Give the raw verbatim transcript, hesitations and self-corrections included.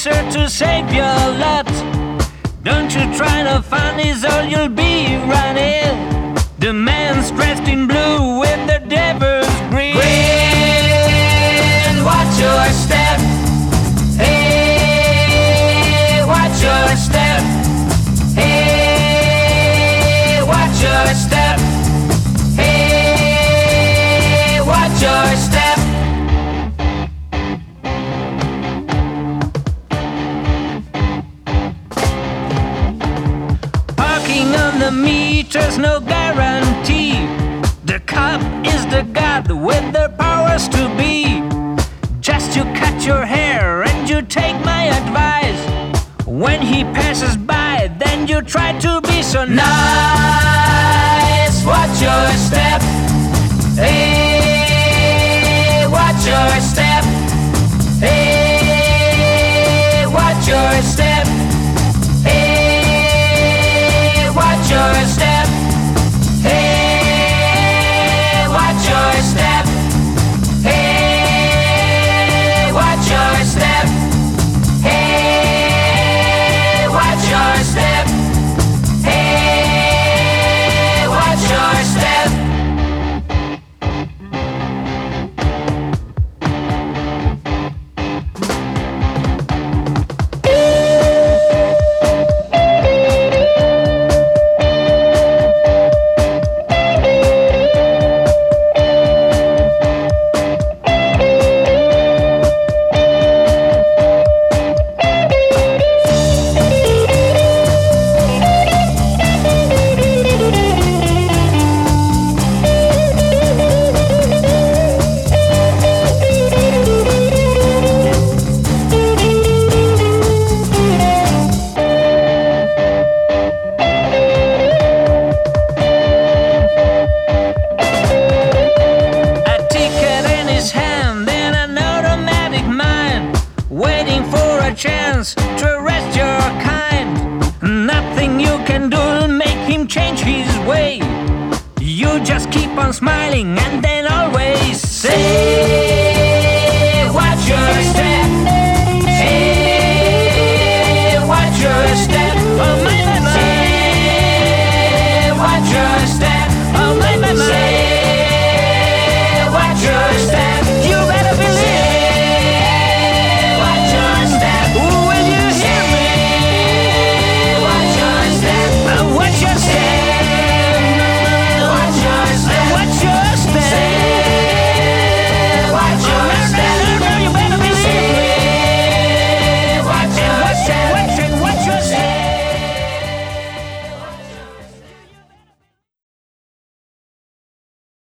answer to save your lot. Don't you try to find his or you'll be running. The man's dressed in blue with the devil's grin. Grin, watch your step. Hey, watch your step. Hey, watch your step. Hey, watch your step. On the meters, no guarantee. The cop is the god with the powers to be. Just you cut your hair and you take my advice. When he passes by, then you try to be so nice. Watch your step. Hey, watch your step. Hey, watch your step. Watch your step. Hey, watch your step. Hey, watch your step. Hey, watch your step. Hey, watch your step. Chance to arrest your kind. Nothing you can do will make him change his way. You just keep on smiling and then